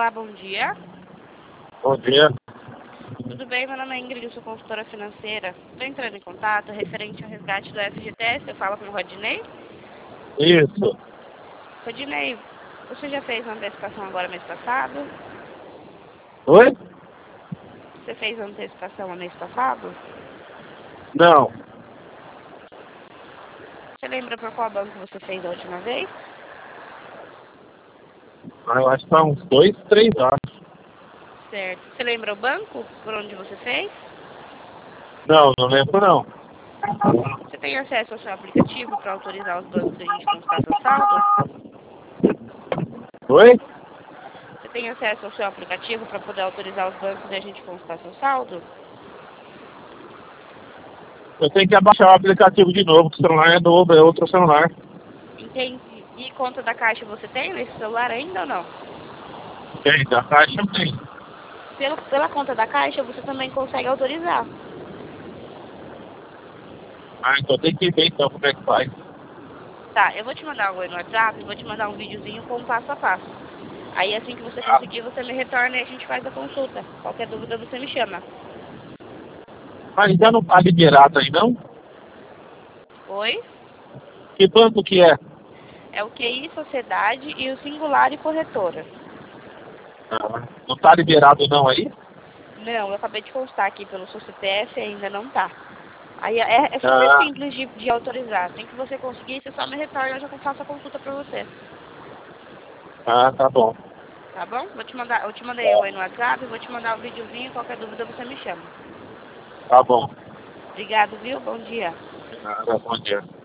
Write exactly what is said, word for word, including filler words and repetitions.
Olá, bom dia. Bom dia. Tudo bem? Meu nome é Ingrid, eu sou consultora financeira. Estou entrando em contato referente ao resgate do F G T S. Eu falo com o Rodinei. Isso. Rodinei, você já fez uma antecipação agora mês passado? Oi? Você fez a antecipação no mês passado? Não. Você lembra por qual banco você fez a última vez? Ah, eu acho que tá uns dois, três anos. Certo. Você lembra o banco por onde você fez? Não, não lembro não. Você tem acesso ao seu aplicativo para autorizar os bancos e a gente constar seu saldo? Oi? Você tem acesso ao seu aplicativo para poder autorizar os bancos e a gente constar seu saldo? Eu tenho que abaixar o aplicativo de novo, que o celular é novo, é outro celular. Entendi. E conta da Caixa você tem nesse celular ainda ou não? Tem, da caixa tem. Pela, pela conta da Caixa você também consegue autorizar. Ah, então tem que ver então como é que faz. Tá, eu vou te mandar um oi no WhatsApp e vou te mandar um videozinho com o passo a passo. Aí assim que você Ah, conseguir, você me retorna e a gente faz a consulta. Qualquer dúvida você me chama. mas já não tá liberado aí não? Oi? Que banco que é? É o Q I Sociedade e o Singular e Corretora. Ah, não tá liberado não aí? Não, eu acabei de constar aqui pelo seu C P F e ainda não tá. Aí é, é super Ah, simples de, de autorizar. Tem que você conseguir, você só me retorna e eu já faço a consulta pra você. ah, tá bom. Tá bom? Vou te mandar, eu te mandei eu aí no WhatsApp, vou te mandar o videozinho, qualquer dúvida você me chama. Tá bom. Obrigado, viu? Bom dia. Nada, bom dia.